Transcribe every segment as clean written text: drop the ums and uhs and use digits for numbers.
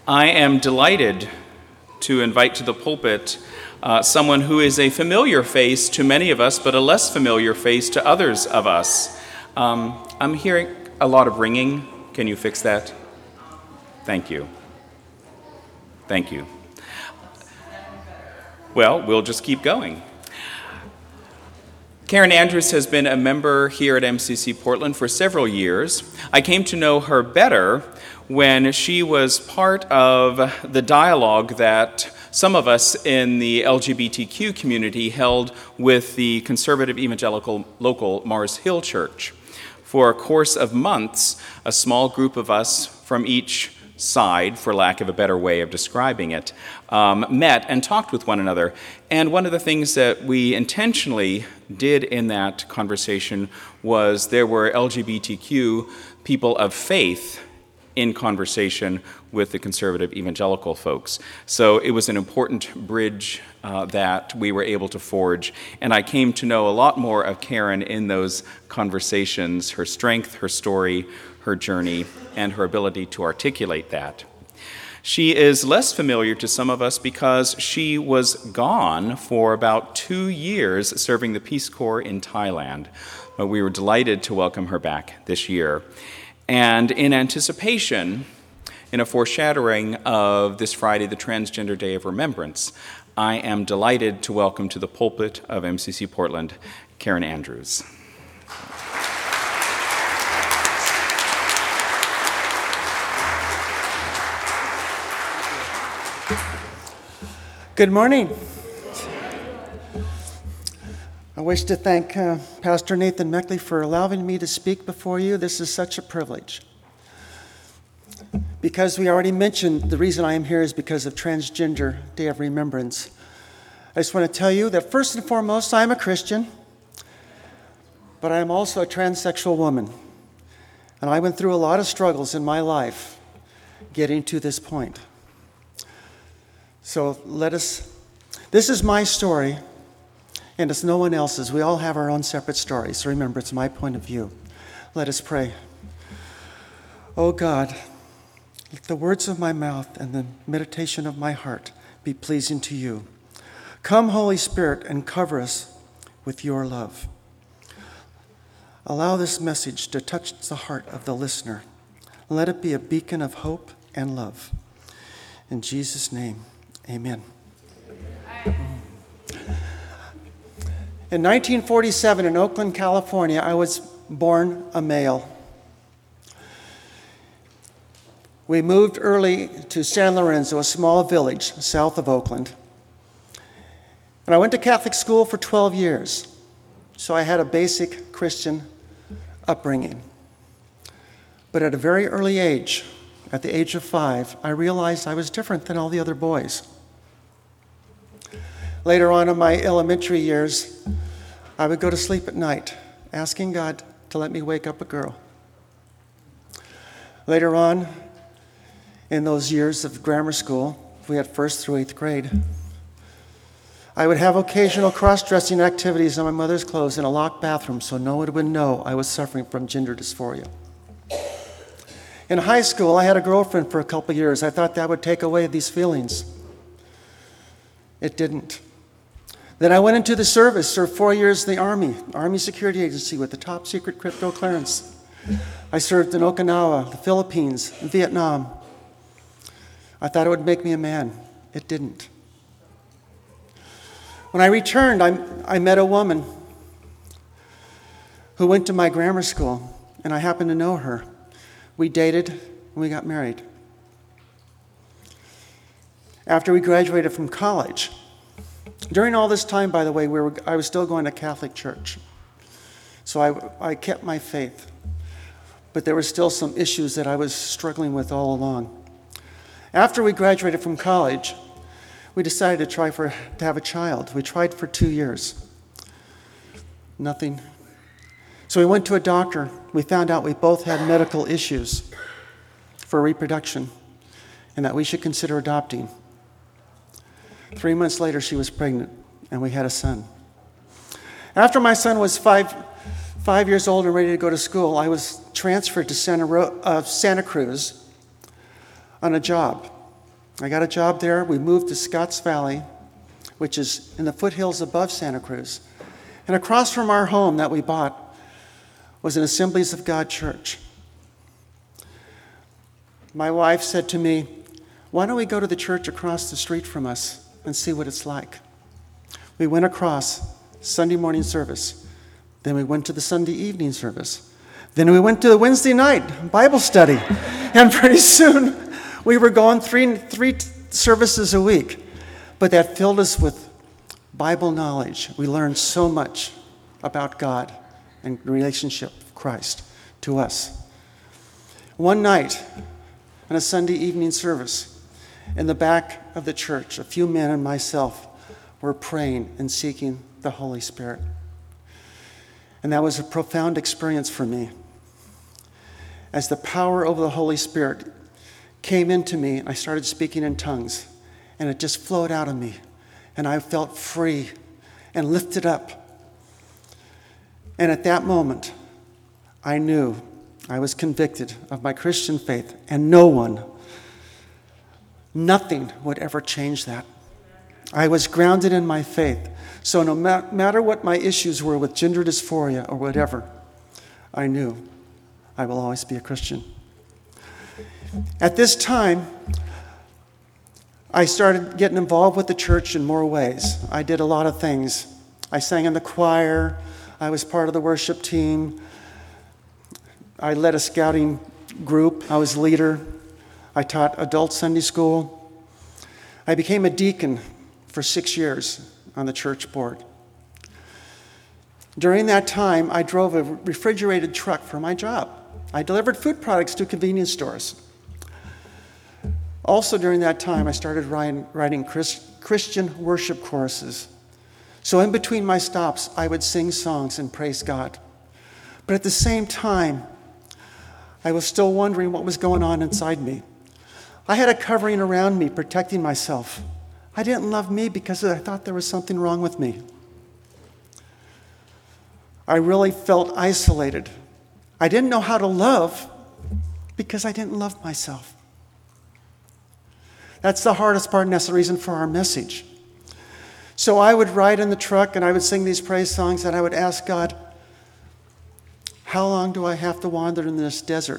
I am delighted to invite to the pulpit someone who is a familiar face to many of us, but a less familiar face to others of us. I'm hearing a lot of ringing. Can you fix that? Thank you. Thank you. Well, we'll just keep going. Karen Andrews has been a member here at MCC Portland for several years. I came to know her better when she was part of the dialogue that some of us in the LGBTQ community held with the conservative evangelical local Mars Hill Church. For a course of months, a small group of us from each side, for lack of a better way of describing it, met and talked with one another. And one of the things that we intentionally did in that conversation was there were LGBTQ people of faith in conversation with the conservative evangelical folks. So it was an important bridge that we were able to forge, and I came to know a lot more of Karen in those conversations, her strength, her story, her journey, and her ability to articulate that. She is less familiar to some of us because she was gone for about 2 years serving the Peace Corps in Thailand. But we were delighted to welcome her back this year. And in anticipation, in a foreshadowing of this Friday, the Transgender Day of Remembrance, I am delighted to welcome to the pulpit of MCC Portland, Karen Andrews. Good morning. I wish to thank Pastor Nathan Meckley for allowing me to speak before you. This is such a privilege. Because we already mentioned the reason I am here is because of Transgender Day of Remembrance. I just want to tell you that first and foremost, I am a Christian, but I am also a transsexual woman. And I went through a lot of struggles in my life getting to this point. So this is my story, and it's no one else's. We all have our own separate stories. So remember, it's my point of view. Let us pray. Oh God, let the words of my mouth and the meditation of my heart be pleasing to you. Come, Holy Spirit, and cover us with your love. Allow this message to touch the heart of the listener. Let it be a beacon of hope and love. In Jesus' name, amen. In 1947 in Oakland, California, I was born a male. We moved early to San Lorenzo, a small village south of Oakland. And I went to Catholic school for 12 years, so I had a basic Christian upbringing. But at a very early age, at the age of 5, I realized I was different than all the other boys. Later on in my elementary years, I would go to sleep at night, asking God to let me wake up a girl. Later on, in those years of grammar school, we had 1st through 8th grade, I would have occasional cross-dressing activities on my mother's clothes in a locked bathroom so no one would know I was suffering from gender dysphoria. In high school, I had a girlfriend for a couple years. I thought that would take away these feelings. It didn't. Then I went into the service, served 4 years in the Army Security Agency with the top secret crypto clearance. I served in Okinawa, the Philippines, and Vietnam. I thought it would make me a man. It didn't. When I returned, I met a woman who went to my grammar school, and I happened to know her. We dated, and we got married. After we graduated from college, during all this time, by the way, I was still going to Catholic church. So I kept my faith. But there were still some issues that I was struggling with all along. After we graduated from college, we decided to have a child. We tried for 2 years. Nothing. So we went to a doctor. We found out we both had medical issues for reproduction and that we should consider adopting. 3 months later, she was pregnant, and we had a son. After my son was five years old and ready to go to school, I was transferred to Santa Cruz on a job. I got a job there. We moved to Scotts Valley, which is in the foothills above Santa Cruz. And across from our home that we bought was an Assemblies of God church. My wife said to me, "Why don't we go to the church across the street from us and see what it's like?" We went across Sunday morning service. Then we went to the Sunday evening service. Then we went to the Wednesday night Bible study. And pretty soon we were going three services a week. But that filled us with Bible knowledge. We learned so much about God and the relationship of Christ to us. One night, in a Sunday evening service, in the back of the church, a few men and myself were praying and seeking the Holy Spirit. And that was a profound experience for me. As the power of the Holy Spirit came into me, I started speaking in tongues, and it just flowed out of me. And I felt free and lifted up. And at that moment, I knew I was convicted of my Christian faith, and nothing would ever change that. I was grounded in my faith. So no matter what my issues were with gender dysphoria or whatever, I knew I will always be a Christian. At this time, I started getting involved with the church in more ways. I did a lot of things. I sang in the choir. I was part of the worship team. I led a scouting group. I was leader. I taught adult Sunday school. I became a deacon for 6 years on the church board. During that time, I drove a refrigerated truck for my job. I delivered food products to convenience stores. Also during that time, I started writing Christian worship choruses. So in between my stops, I would sing songs and praise God. But at the same time, I was still wondering what was going on inside me. I had a covering around me, protecting myself. I didn't love me because I thought there was something wrong with me. I really felt isolated. I didn't know how to love because I didn't love myself. That's the hardest part, and that's the reason for our message. So I would ride in the truck and I would sing these praise songs and I would ask God, how long do I have to wander in this desert?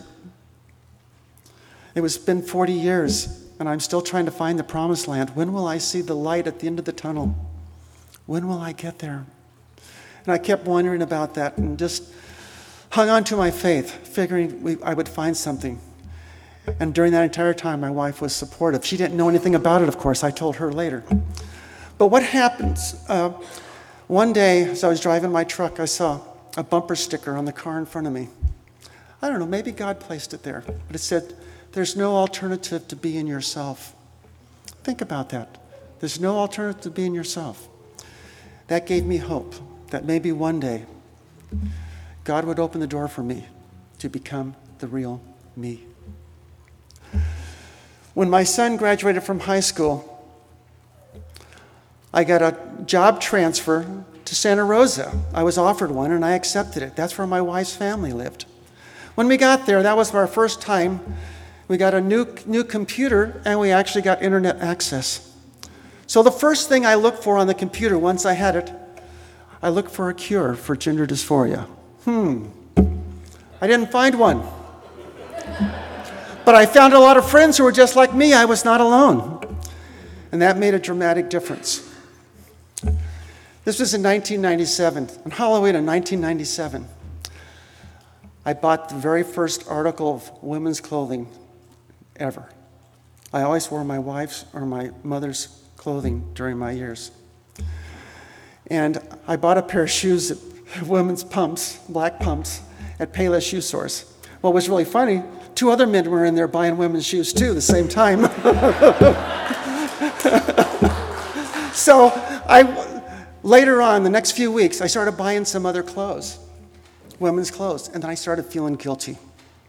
It was been 40 years and I'm still trying to find the promised land. When will I see the light at the end of the tunnel? When will I get there? And I kept wondering about that and just hung on to my faith, figuring I would find something. And during that entire time, my wife was supportive. She didn't know anything about it, of course. I told her later. But what happens? One day, as I was driving my truck, I saw a bumper sticker on the car in front of me. I don't know, maybe God placed it there. But it said, "There's no alternative to being yourself." Think about that. There's no alternative to being yourself. That gave me hope that maybe one day God would open the door for me to become the real me. When my son graduated from high school, I got a job transfer to Santa Rosa. I was offered one and I accepted it. That's where my wife's family lived. When we got there, that was our first time. We got a new computer and we actually got internet access. So the first thing I looked for on the computer once I had it, I looked for a cure for gender dysphoria. I didn't find one. But I found a lot of friends who were just like me. I was not alone. And that made a dramatic difference. This was in 1997. On Halloween in 1997, I bought the very first article of women's clothing ever. I always wore my wife's or my mother's clothing during my years. And I bought a pair of shoes, women's pumps, black pumps, at Payless Shoe Source. What was really funny, 2 other men were in there buying women's shoes too at the same time. So later on, the next few weeks, I started buying some other clothes, women's clothes, and then I started feeling guilty.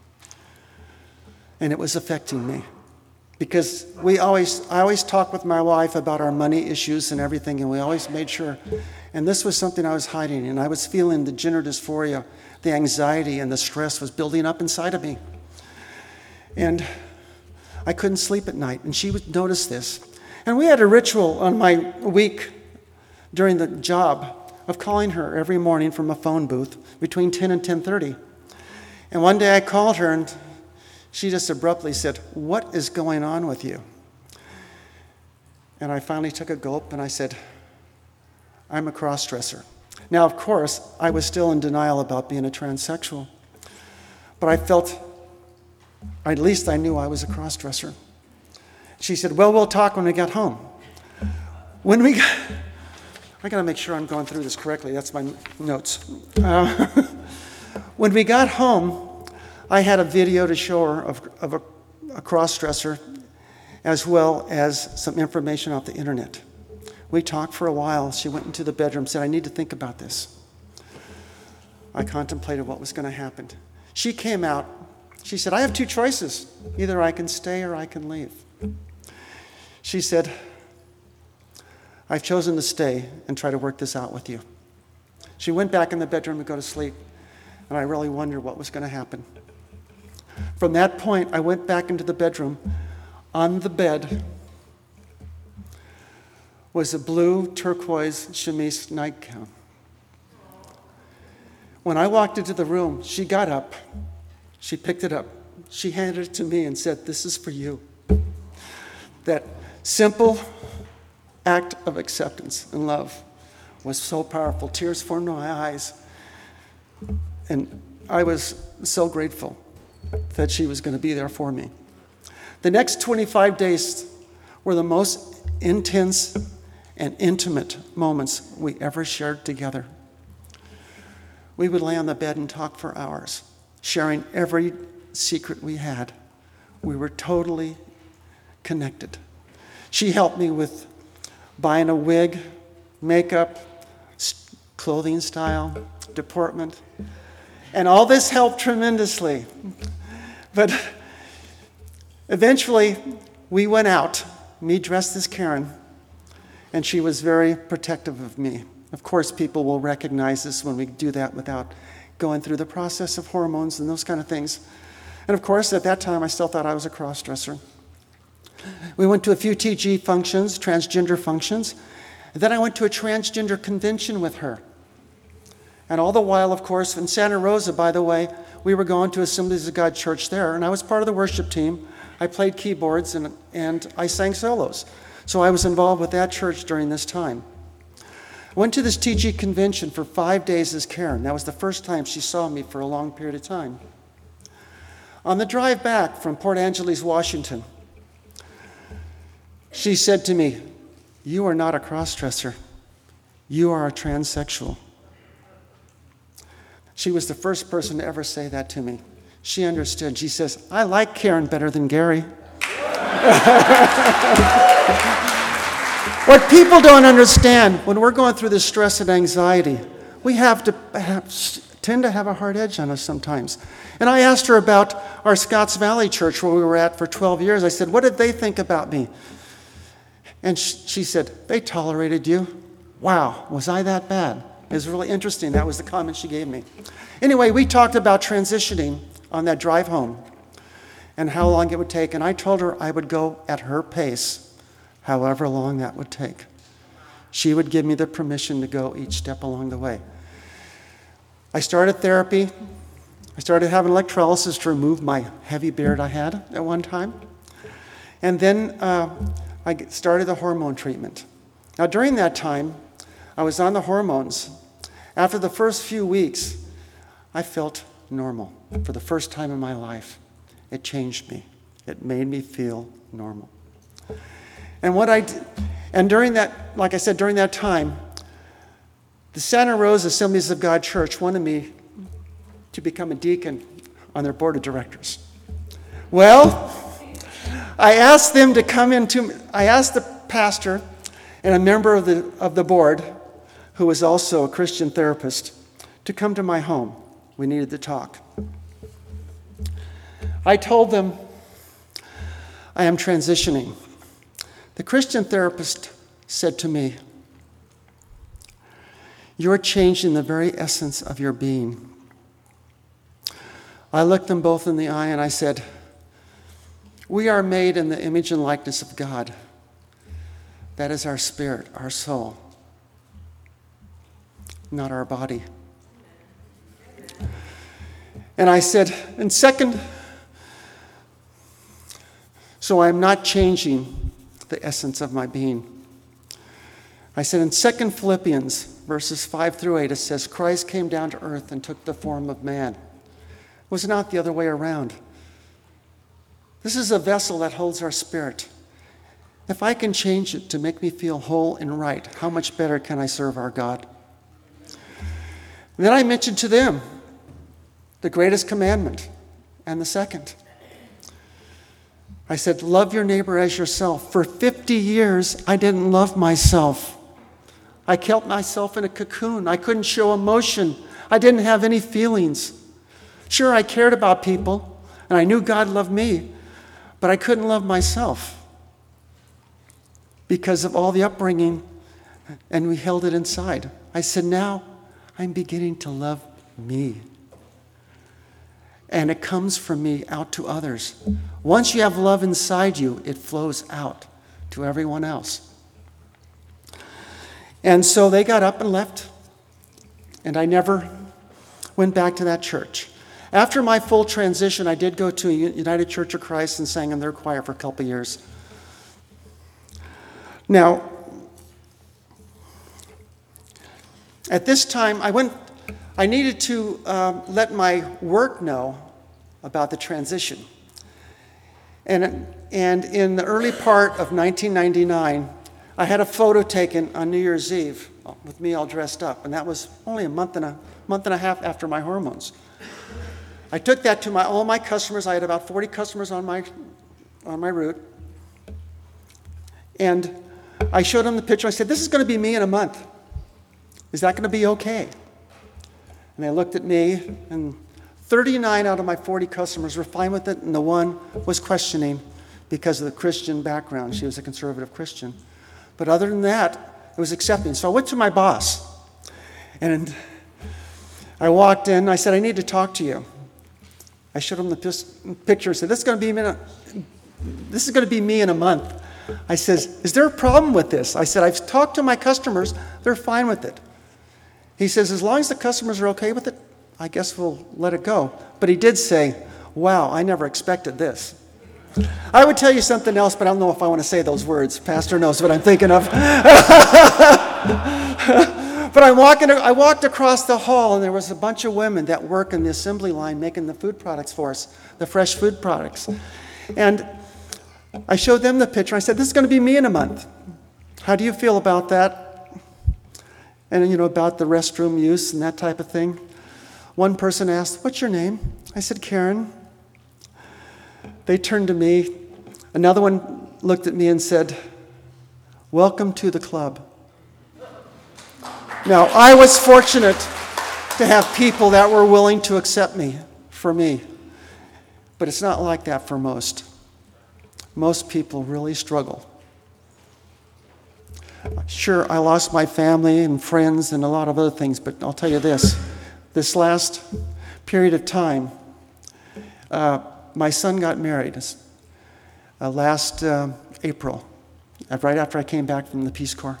And it was affecting me. Because I always talked with my wife about our money issues and everything, and we always made sure. And this was something I was hiding, and I was feeling the gender dysphoria, the anxiety and the stress was building up inside of me. And I couldn't sleep at night, and she would notice this. And we had a ritual on my week during the job of calling her every morning from a phone booth between 10 and 10:30. And one day I called her, and she just abruptly said, "What is going on with you?" And I finally took a gulp, and I said, "I'm a cross-dresser." Now, of course, I was still in denial about being a transsexual, but I felt, at least I knew I was a cross-dresser. She said, "Well, we'll talk when we get home." I got to make sure I'm going through this correctly. That's my notes. When we got home, I had a video to show her of a cross-dresser, as well as some information off the internet. We talked for a while. She went into the bedroom, said, "I need to think about this." I contemplated what was going to happen. She came out. She said, "I have two choices. Either I can stay or I can leave." She said, "I've chosen to stay and try to work this out with you." She went back in the bedroom to go to sleep, and I really wondered what was going to happen. From that point, I went back into the bedroom. On the bed was a blue turquoise chemise nightgown. When I walked into the room, she got up, she picked it up, she handed it to me and said, "This is for you." That simple act of acceptance and love was so powerful. Tears formed in my eyes. And I was so grateful that she was going to be there for me. The next 25 days were the most intense and intimate moments we ever shared together. We would lay on the bed and talk for hours, sharing every secret we had. We were totally connected. She helped me with buying a wig, makeup, clothing style, deportment. And all this helped tremendously. But eventually, we went out, me dressed as Karen, and she was very protective of me. Of course, people will recognize this when we do that without going through the process of hormones and those kind of things. And of course, at that time, I still thought I was a cross-dresser. We went to a few TG functions, transgender functions, and then I went to a transgender convention with her. And all the while, of course, in Santa Rosa, by the way, we were going to Assemblies of God Church there, and I was part of the worship team. I played keyboards, and I sang solos. So I was involved with that church during this time. I went to this TG convention for 5 days as Karen. That was the first time she saw me for a long period of time. On the drive back from Port Angeles, Washington, she said to me, "You are not a cross-dresser. You are a transsexual." She was the first person to ever say that to me. She understood. She says, "I like Karen better than Gary." What people don't understand, when we're going through this stress and anxiety, we tend to have a hard edge on us sometimes. And I asked her about our Scotts Valley church where we were at for 12 years. I said, "What did they think about me?" And she said, "They tolerated you." Wow, was I that bad? It was really interesting. That was the comment she gave me. Anyway, we talked about transitioning on that drive home and how long it would take. And I told her I would go at her pace, however long that would take. She would give me the permission to go each step along the way. I started therapy. I started having electrolysis to remove my heavy beard I had at one time. And then I started the hormone treatment. Now, during that time, I was on the hormones. After the first few weeks, I felt normal for the first time in my life. It changed me. It made me feel normal. And during that, like I said, during that time, the Santa Rosa Assemblies of God Church wanted me to become a deacon on their board of directors. Well, I asked them to come I asked the pastor and a member of the board, who was also a Christian therapist, to come to my home. We needed to talk. I told them I am transitioning. The Christian therapist said to me, "You're changing the very essence of your being." I looked them both in the eye and I said, We are made in the image and likeness of God. That is our spirit, our soul, not our body. And I said, and second, so I'm not changing the essence of my being. I said in 2 Philippians, verses 5 through 8, it says, Christ came down to earth and took the form of man. It was not the other way around. This is a vessel that holds our spirit. If I can change it to make me feel whole and right, how much better can I serve our God? And then I mentioned to them the greatest commandment and the second. I said, love your neighbor as yourself. For 50 years, I didn't love myself. I kept myself in a cocoon. I couldn't show emotion. I didn't have any feelings. Sure, I cared about people, and I knew God loved me, but I couldn't love myself because of all the upbringing, and we held it inside. I said, now I'm beginning to love me. And it comes from me out to others. Once you have love inside you, it flows out to everyone else. And so they got up and left, and I never went back to that church. After my full transition, I did go to United Church of Christ and sang in their choir for a couple of years. Now, at this time, I needed to let my work know about the transition. And in the early part of 1999, I had a photo taken on New Year's Eve with me all dressed up, and that was only a month and a half after my hormones. I took that to all my customers. I had about 40 customers on my route, and I showed them the picture. I said, "This is going to be me in a month. Is that going to be okay?" And they looked at me, and 39 out of my 40 customers were fine with it, and the one was questioning because of the Christian background. She was a conservative Christian. But other than that, it was accepting. So I went to my boss, and I walked in. I said, "I need to talk to you." I showed him the picture. I said, "This is going to be me in a month." I said, "Is there a problem with this?" I said, "I've talked to my customers. They're fine with it." He says, "As long as the customers are okay with it, I guess we'll let it go." But he did say, "Wow, I never expected this." I would tell you something else, but I don't know if I want to say those words. Pastor knows what I'm thinking of. But I walked across the hall, and there was a bunch of women that work in the assembly line making the food products for us, the fresh food products. And I showed them the picture. I said, "This is going to be me in a month. How do you feel about that?" And, about the restroom use and that type of thing. One person asked, "What's your name?" I said, "Karen." They turned to me. Another one looked at me and said, "Welcome to the club." Now, I was fortunate to have people that were willing to accept me for me. But it's not like that for most. Most people really struggle. Sure, I lost my family and friends and a lot of other things, but I'll tell you this last period of time, my son got married last April, right after I came back from the Peace Corps.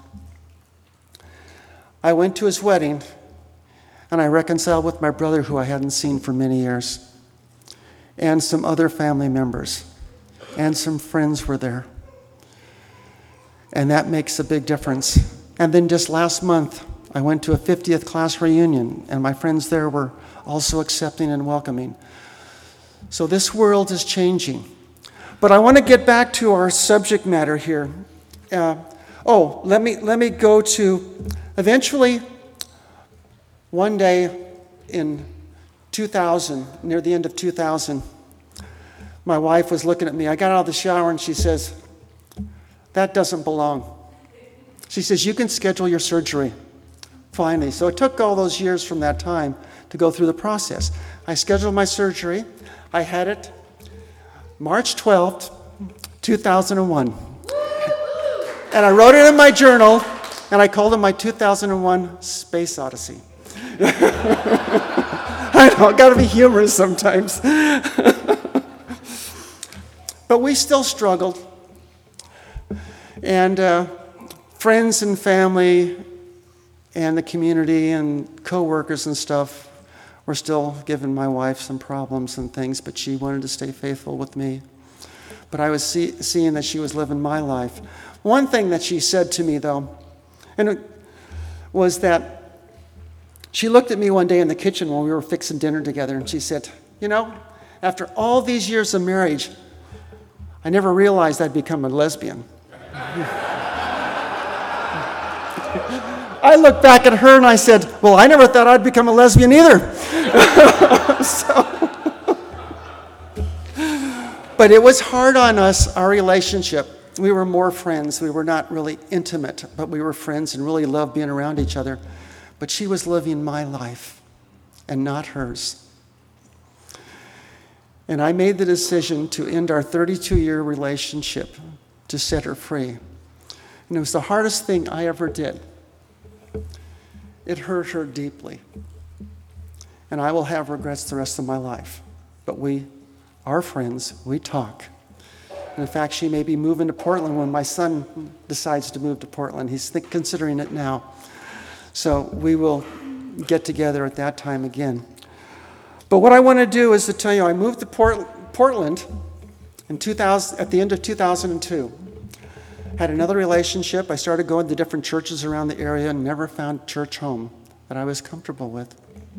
I went to his wedding, and I reconciled with my brother, who I hadn't seen for many years, and some other family members, and some friends were there. And that makes a big difference. And then just last month, I went to a 50th class reunion, and my friends there were also accepting and welcoming. So this world is changing. But I want to get back to our subject matter here. Let me go to, eventually, one day in 2000, near the end of 2000, my wife was looking at me. I got out of the shower, and she says, "That doesn't belong." She says, "You can schedule your surgery." Finally. So it took all those years from that time to go through the process. I scheduled my surgery. I had it March 12th, 2001. And I wrote it in my journal, and I called it my 2001 Space Odyssey. I know, got to be humorous sometimes. But we still struggled. And friends and family and the community and co-workers and stuff were still giving my wife some problems and things, but she wanted to stay faithful with me. But I was seeing that she was living my life. One thing that she said to me, though, and it was that she looked at me one day in the kitchen when we were fixing dinner together, and she said, "You know, after all these years of marriage, I never realized I'd become a lesbian." I looked back at her and I said, "Well, I never thought I'd become a lesbian either." But it was hard on us, our relationship. We were more friends. We were not really intimate, but we were friends and really loved being around each other. But she was living my life and not hers. And I made the decision to end our 32-year relationship to set her free. And it was the hardest thing I ever did. It hurt her deeply. And I will have regrets the rest of my life. But we are friends. We talk. And in fact, she may be moving to Portland when my son decides to move to Portland. He's considering it now. So we will get together at that time again. But what I want to do is to tell you, I moved to Portland in 2000, at the end of 2002. Had another relationship. I started going to different churches around the area and never found a church home that I was comfortable with.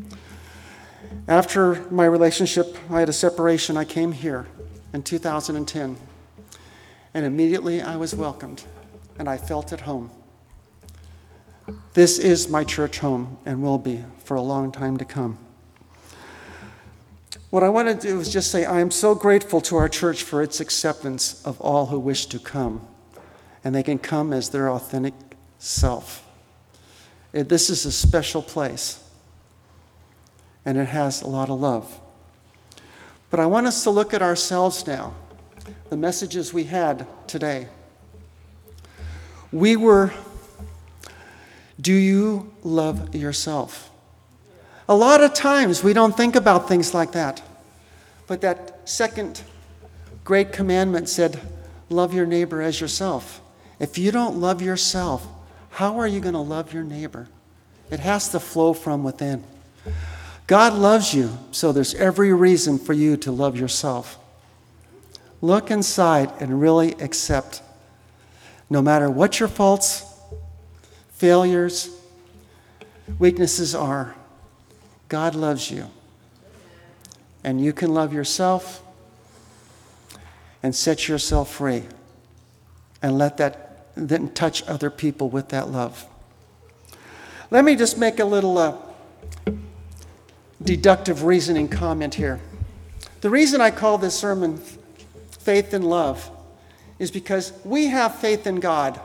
After my relationship, I had a separation. I came here in 2010. And immediately I was welcomed, and I felt at home. This is my church home and will be for a long time to come. What I want to do is just say I am so grateful to our church for its acceptance of all who wish to come. And they can come as their authentic self. This is a special place. And it has a lot of love. But I want us to look at ourselves now. The messages we had today. Do you love yourself? A lot of times we don't think about things like that. But that second great commandment said, love your neighbor as yourself. If you don't love yourself, how are you going to love your neighbor? It has to flow from within. God loves you, so there's every reason for you to love yourself. Look inside and really accept, no matter what your faults, failures, weaknesses are, God loves you. And you can love yourself and set yourself free. And let that then touch other people with that love. Let me just make a little deductive reasoning comment here. The reason I call this sermon Faith and Love is because we have faith in God.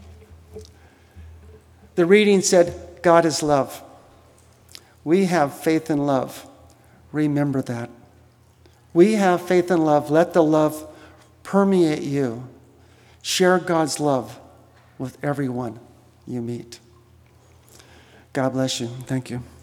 The reading said, God is love. We have faith and love. Remember that. We have faith and love. Let the love permeate you. Share God's love with everyone you meet. God bless you. Thank you.